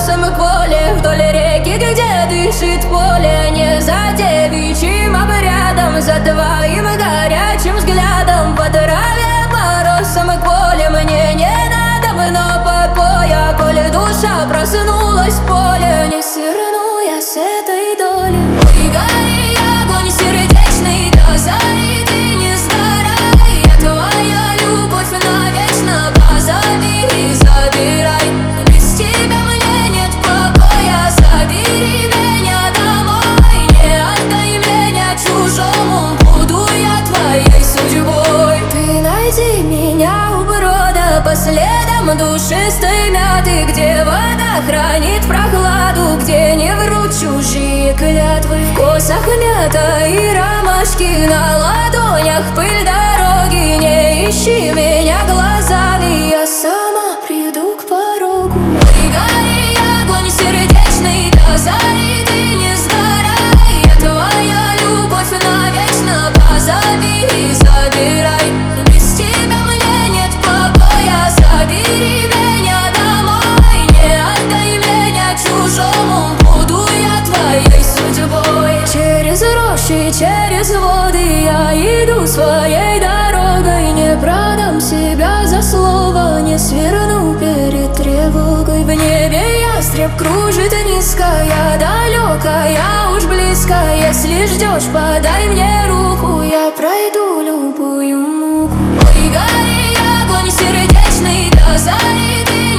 бросом к воле, вдоль реки, где дышит поле. Не за девичьим обрядом, за твоим горячим взглядом. По траве, по росам к воле, мне не надо мно покоя. Коли душа проснулась в поле, не сверну я с этой доли. Ой, гори огонь сердечный до зари, ты не сгорай. Я твоя любовь навечно, позови и забирай. Без тебя мне нет покоя, забери меня домой. Не отдай меня чужому, буду я твоей судьбой. Ты найди меня у брода, по следам душистой мяты, где вода хранит прохладу, где не врут чужие клятвы. В косах мята и ромашки, на ладонях пыль дороги. Не ищи меня глазами, я сама приду к порогу. Ой, гори огонь сердечный до зари, ты не сгорай. Я твоя любовь навечно, позови и забирай. Без тебя мне нет покоя, забери меня домой. Не отдай меня чужому, буду я твоей судьбой. Через рощи, через воды я иду своей дорогой. Не продам себя за слово, не сверну перед тревогой. В небе ястреб кружит низко, я далека, я уж близко. Если ждешь, подай мне руку, я пройду любую муку. Ой, гори огонь сердечный до зари, ты